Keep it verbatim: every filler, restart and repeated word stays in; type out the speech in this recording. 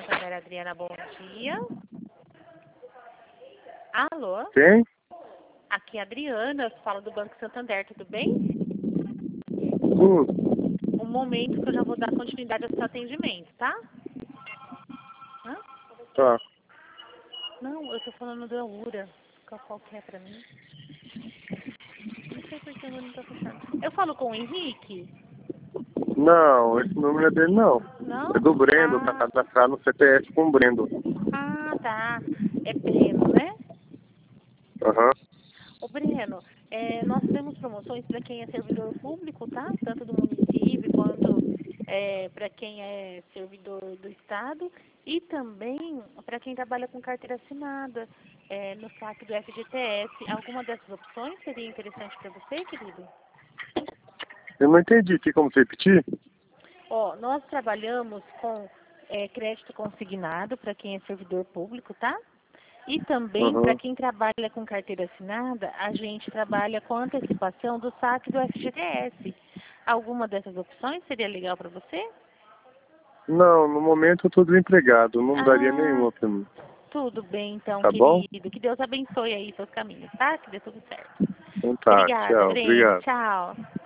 Santander, Adriana, bom dia. Alô? Quem? Aqui é a Adriana, eu falo do Banco Santander, tudo bem? Hum, Um momento que eu já vou dar continuidade ao seu atendimento, tá? Hã? tá. Não, eu tô falando da Ura. Qual, qual que é pra mim? Não sei porque o número não tá funcionando. Eu falo com o Henrique? Não, esse número é dele não. Não? É do Brendo, tá Ah, cadastrado no C P F com o Brendo. ah, tá. É Breno, né? Aham. Ô, Breno, é, nós temos promoções para quem é servidor público, tá? Tanto do município quanto é, para quem é servidor do Estado e também para quem trabalha com carteira assinada é, no saque do F G T S. Alguma dessas opções seria interessante para você, querido? Eu não entendi aqui como você repetir. Ó, nós trabalhamos com é, crédito consignado para quem é servidor público, tá? E também, para Aham. quem trabalha com carteira assinada, a gente trabalha com antecipação do saque do F G T S. Alguma dessas opções seria legal para você? Não, no momento eu tô desempregado. Não daria Ah, nenhuma pra mim. tudo bem então, Tá bom? querido. Que Deus abençoe aí seus caminhos, tá? Que dê tudo certo. Então tá, Obrigada, tchau. Breno. Obrigado. Tchau.